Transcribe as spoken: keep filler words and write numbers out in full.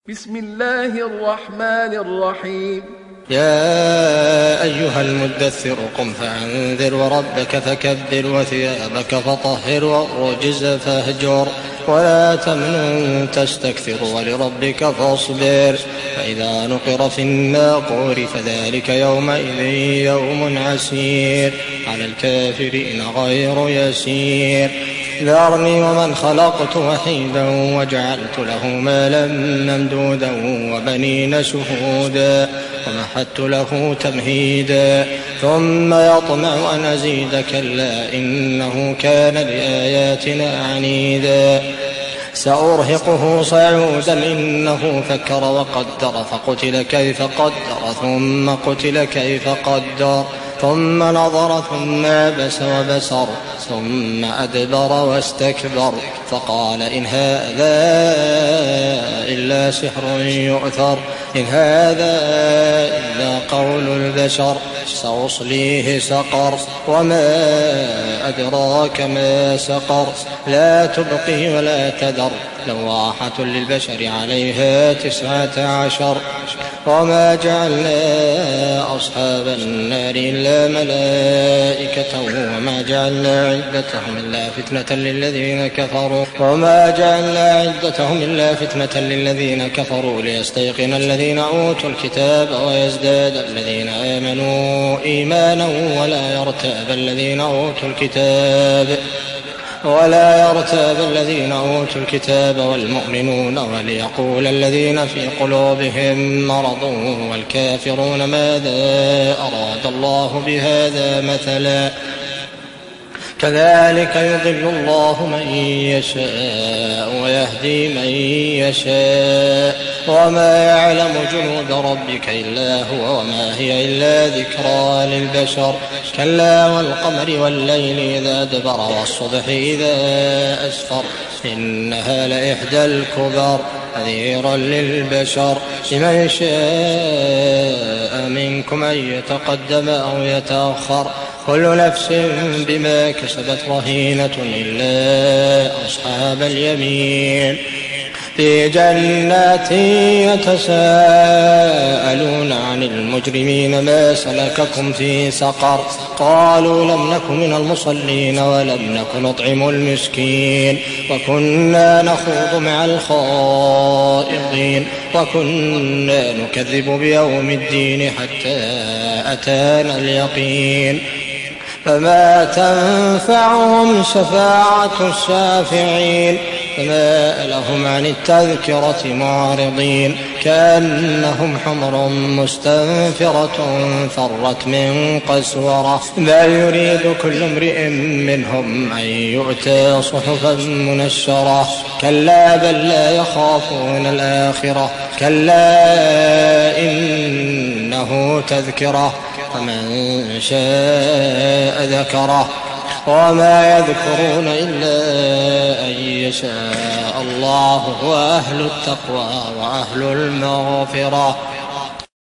بسم الله الرحمن الرحيم. يا أيها المدثر قم فأنذر وربك فكبر وثيابك فطهر والرجز فاهجر ولا تمنن تستكثر ولربك فاصبر فإذا نقر في الناقور فذلك يومئذ يوم عسير على الكافرين غير يسير ذرني ومن خلقت وحيدا وجعلت له مالا ممدودا وبنين شهودا ومهدت له تمهيدا ثم يطمع أن أزيد كلا إنه كان لآياتنا عنيدا سأرهقه صعودا إنه فكر وقدر فقتل كيف قدر ثم قتل كيف قدر ثم نظر ثم عبس وبسر ثم أدبر واستكبر فقال إن هذا إلا سحر يؤثر إن هذا إلا قول البشر سأصليه سقر وما أدراك ما سقر لا تبقي ولا تذر لواحة للبشر عليها تسعة عشر وما جعلنا أصحاب النار إلا ملائكة وما جعلنا عدتهم إلا فتنة للذين كفروا وما جعلنا عدتهم إلا فتنة للذين كفروا ليستيقن الذين أوتوا الكتاب ويزداد الذين آمنوا إيمانا ولا يرتاب الذين أوتوا الكتاب ولا يرتاب الذين أوتوا الكتاب والمؤمنون وليقول الذين في قلوبهم مرض والكافرون ماذا أراد الله بهذا مثلا كذلك يضل الله من يشاء ويهدي من يشاء وما يعلم جنود ربك إلا هو وما هي إلا ذكرى للبشر كلا والقمر والليل إذا أدبر والصبح إذا أسفر إنها لإحدى الكبر نذيرا للبشر لمن شاء منكم أن يتقدم أو يتأخر كل نفس بما كسبت رهينة إلا أصحاب اليمين في جنات يتساءلون عن المجرمين ما سلككم في سقر قالوا لم نك من المصلين ولم نك نطعم المسكين وكنا نخوض مع الخائضين وكنا نكذب بيوم الدين حتى أتانا اليقين فما تنفعهم شفاعة الشافعين فما لهم عن التذكرة معرضين كأنهم حمر مستنفرة فرت من قسورة لا يريد كل امرئ منهم أن يؤتى صحفا منشرة كلا بل لا يخافون الآخرة كلا إنه تذكرة فمن شاء ذكره وما يذكرون إلا أن يشاء الله وأهل التقوى وأهل المغفرة